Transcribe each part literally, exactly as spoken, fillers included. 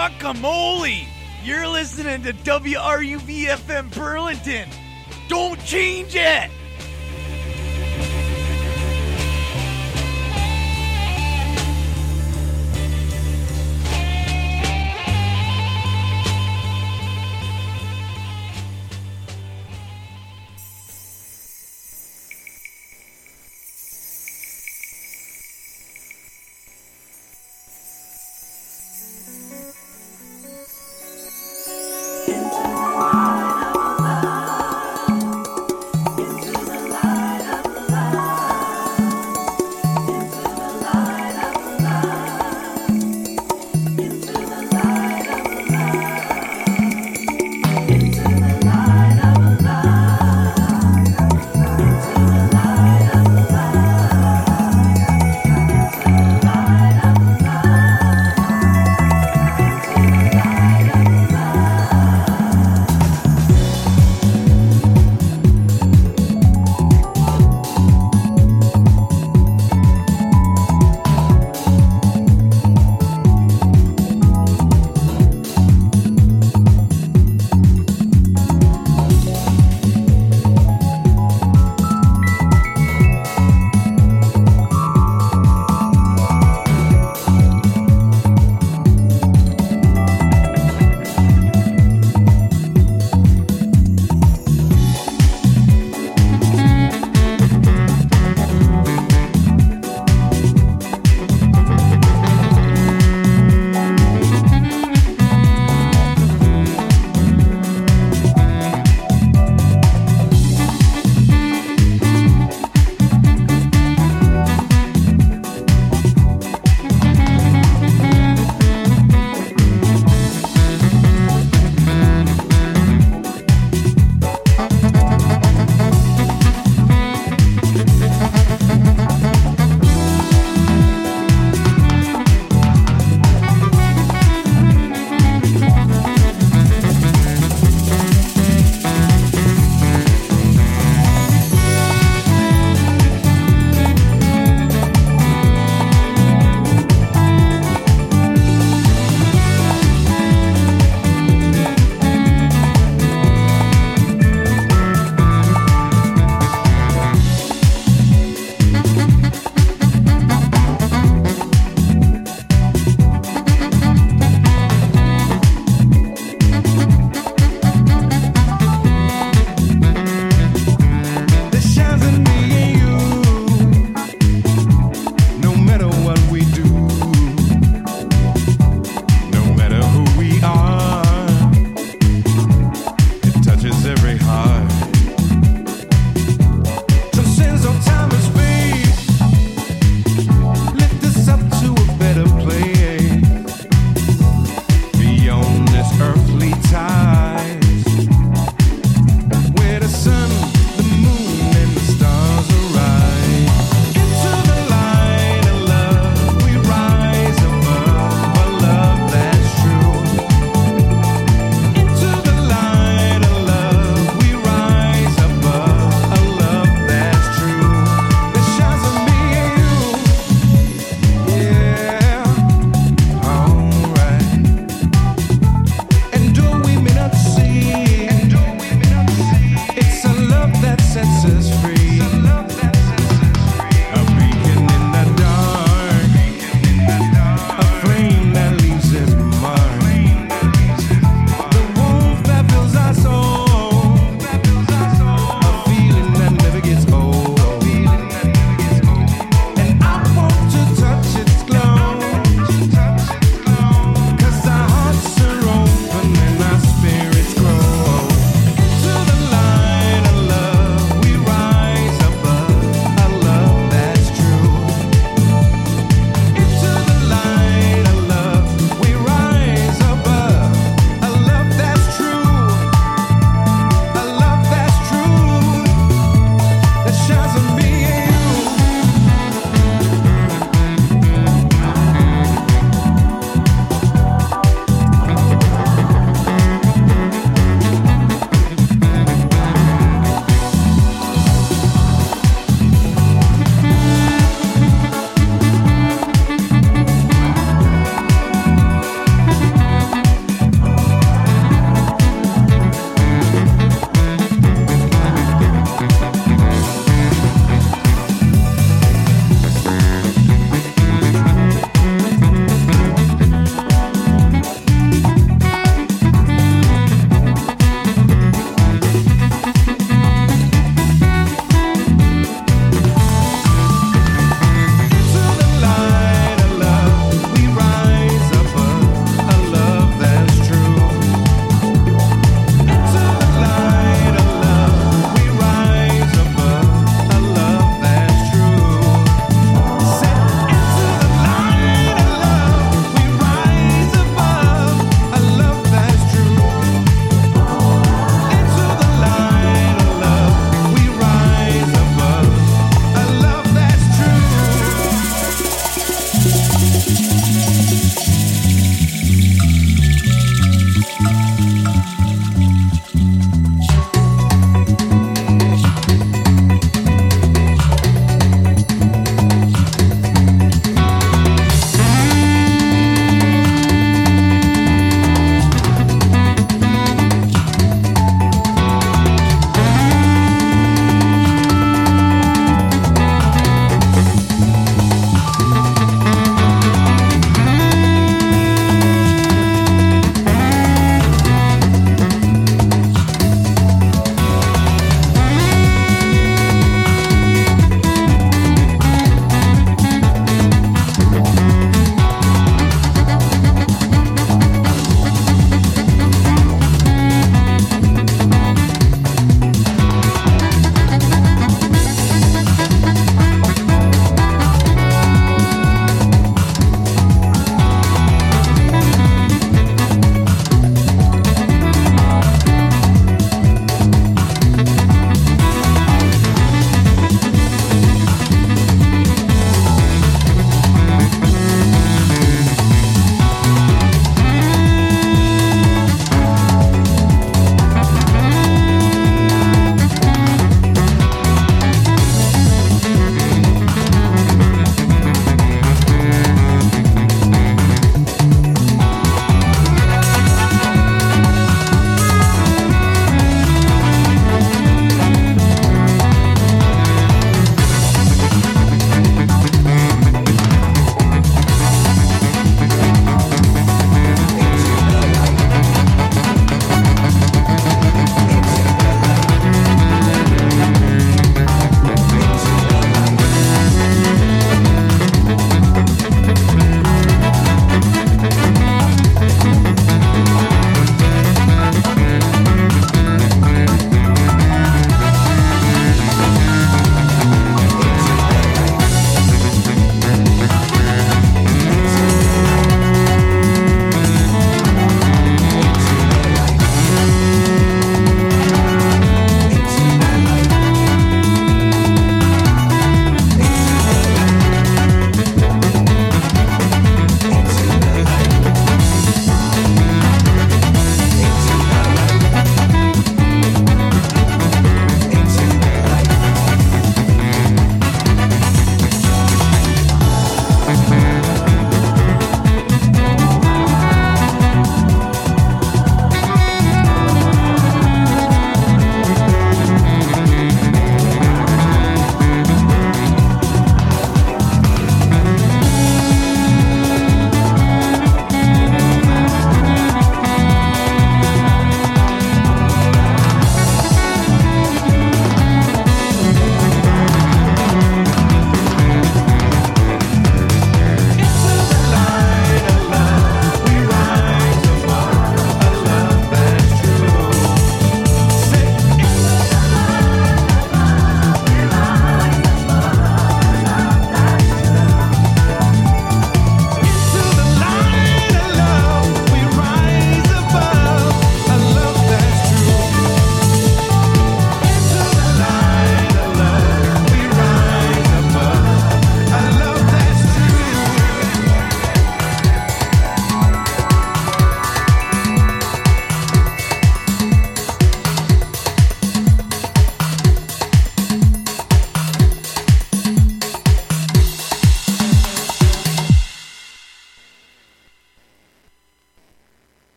guacamole! You're listening to W R U V F M Burlington. Don't change it! Into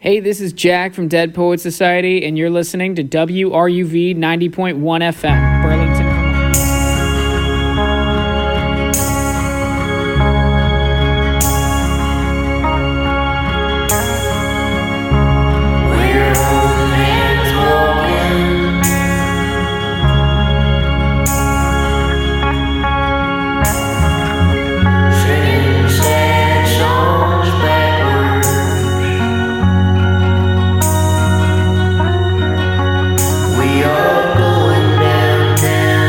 Hey, this is Jack from Dead Poet Society, and you're listening to W R U V ninety point one F M, Burlington, Vermont. We're old hands walking, singing sad songs backwards. We are going downtown.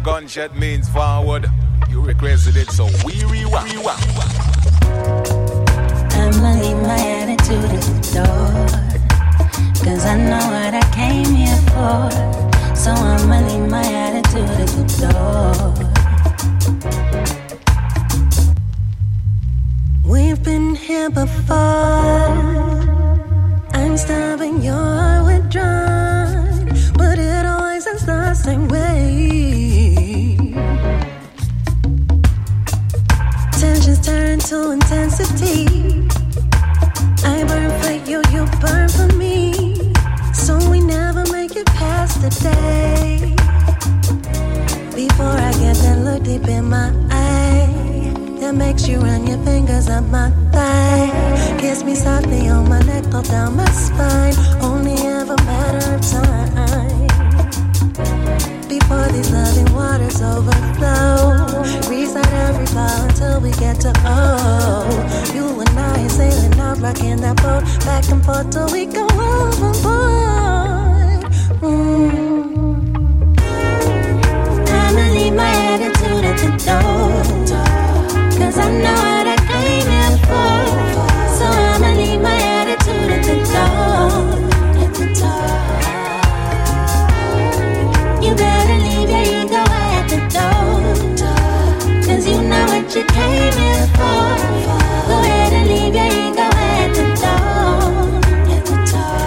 gunshot means forward. You requested it, so we rewind. I'ma leave my attitude at the door, cause I know what I came here for. So I'ma leave my attitude at the door. We've been here before. I'm stubborn, you're withdrawn, but it always ends the same way. Tensions turn to intensity. I burn for you, you burn for me. So we never make it past the day. Before I get that look deep in my eye that makes you run your fingers up my thigh. Kiss me softly on my neck, all down my spine. Only ever matter of time. Before these loving waters overflow, reset every ball until we get to oh. You and I are sailing out, rocking that boat back and forth till we go overboard. Mm. I'ma leave my attitude at the door, cause I know what I came here for. So I'ma leave my attitude at the door, at the door. You better leave your ego at the door, cause you know what you came here for. Go ahead and leave your ego at the door, at the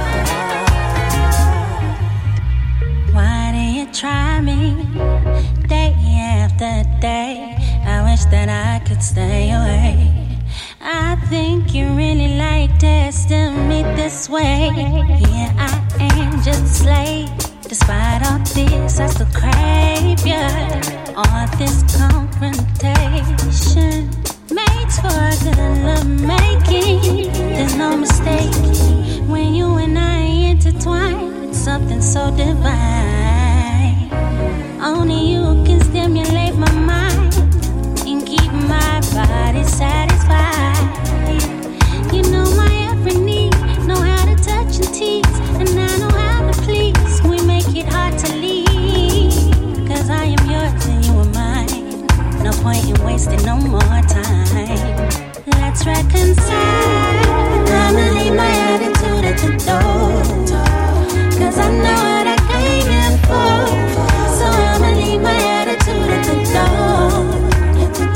door. Why do you try me day after day? I wish that I could stay away. I think you really like testing me this way. Yeah, I am just a slave. Despite all this, I still crave you. All this confrontation makes for a good love making. There's no mistake when you and I intertwine. It's something so divine. Only you can stimulate my mind and keep my body satisfied. You know my every need, know how to touch and tease, and I know how to please. We make it hard to leave, cause I am yours and you are mine. No point in wasting no more time. Let's reconcile. I'ma leave my attitude at the door, cause I know what I came here for. So I'ma leave my attitude at the door, at the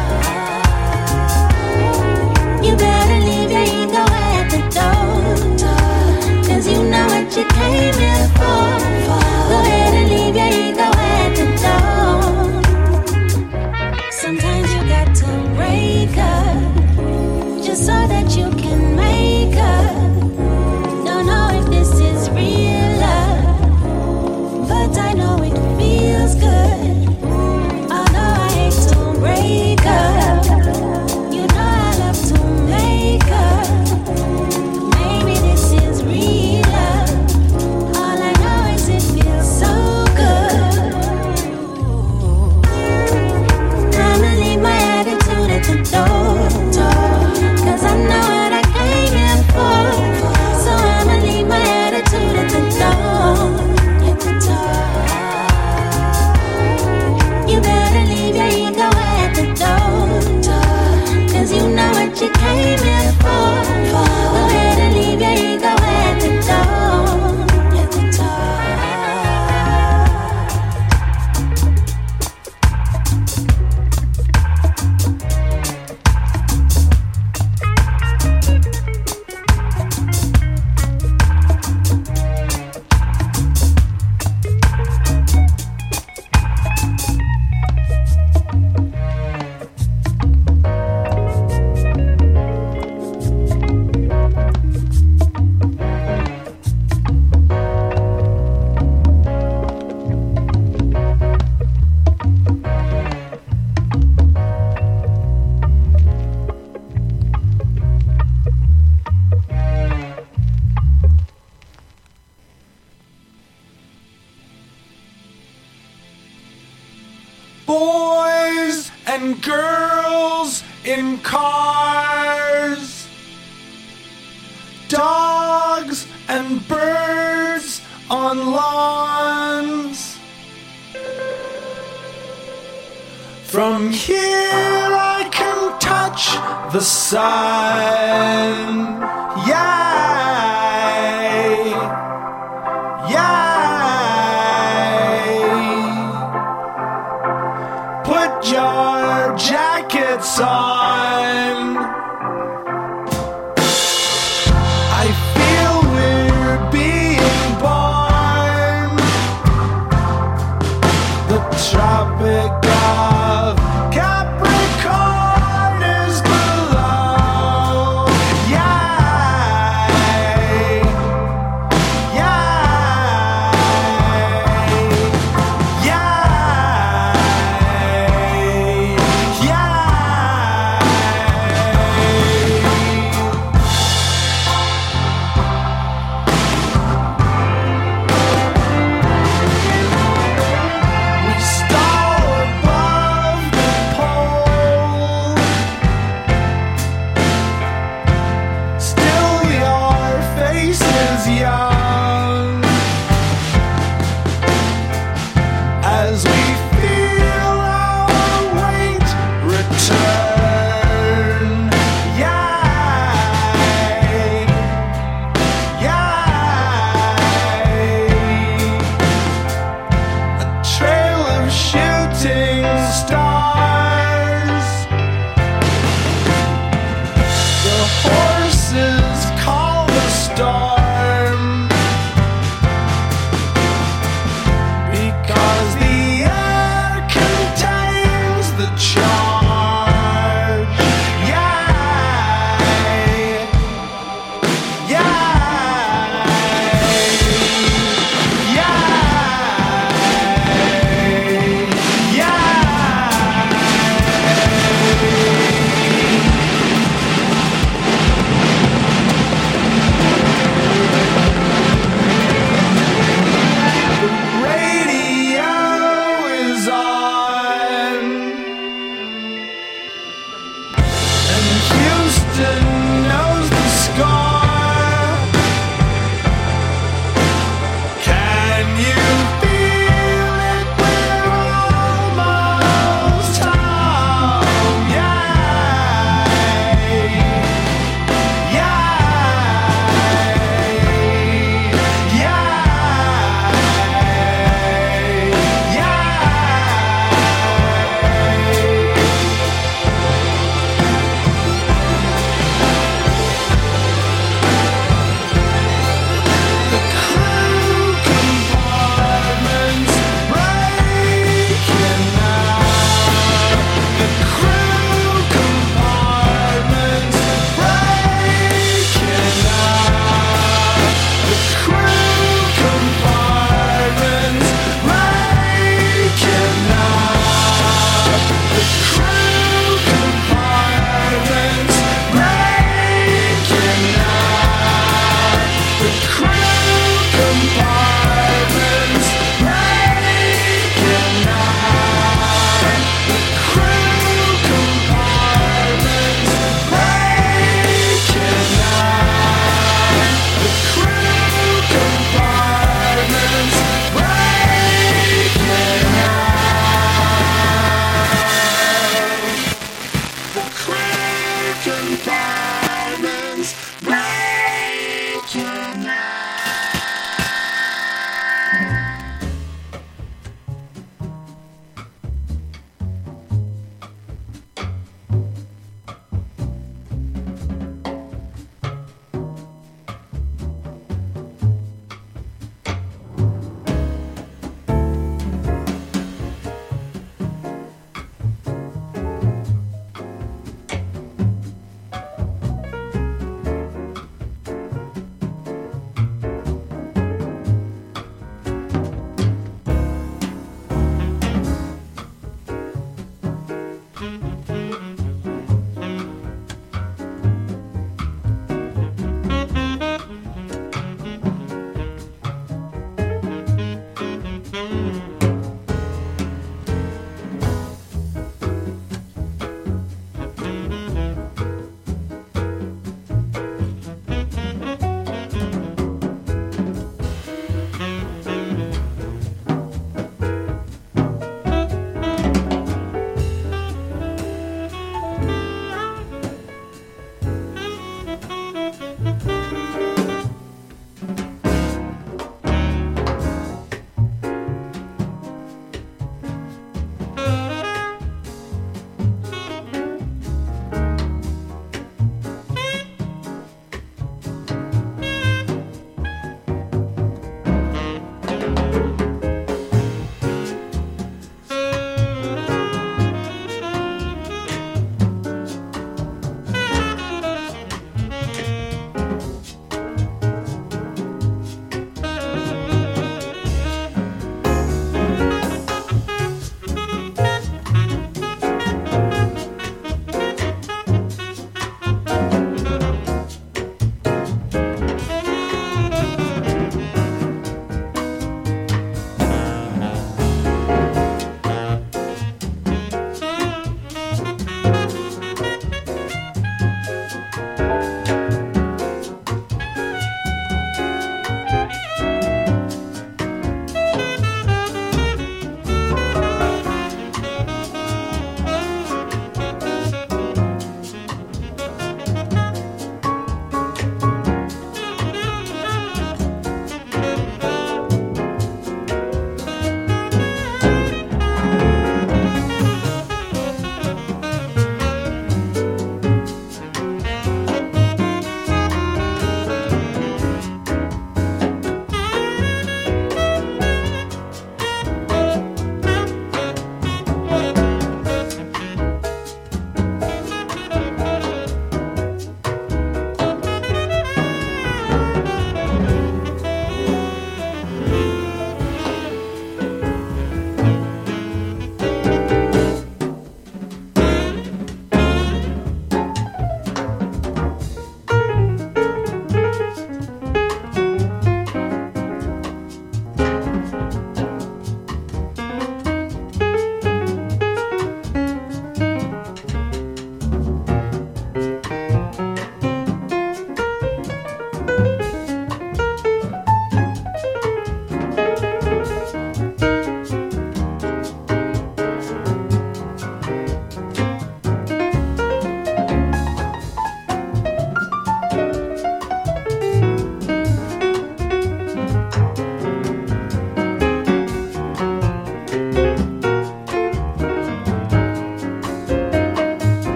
door. You better leave your ego at the door, cause you know what you came here for. Go ahead and leave your ego at the door. Sometimes you got to break up, just so that you can make up. Don't know if this is real love, but I know it feels good. Although I hate to break up, you know I love to make up. Maybe this is real love. All I know is it feels so good. I'ma leave my attitude at the door, cause I know what I came here for. So I'ma leave my attitude at the door, at the door. You better leave your ego at the door, cause you know what you came here for. Go ahead and leave your ego at the door, at the door. Boys and girls in cars, dogs and birds on lawns, From here I can touch the sun. Yay, yay. Put your jackets on. I feel we're being born. The Tropic of Capricorn is below. Yay, yay, yay, we stall above the pole. Still your face is young as we feel our weight return. Yay, yay. A trail of shooting stars. The horses call the storm because the air contains the charge. Yay, yay, yay, yay. Radio is on, and Houston knows the score. Can you feel it? We're almost home. Yay, yay, yay, yay. The crew compartments breaking out. The crew compartments breaking out. The crew compartments breaking out. The crew compartments breaking out. The crew compartments breaking out. The crew compartments breaking out. The crew compartments breaking out. The crew compartments breaking out.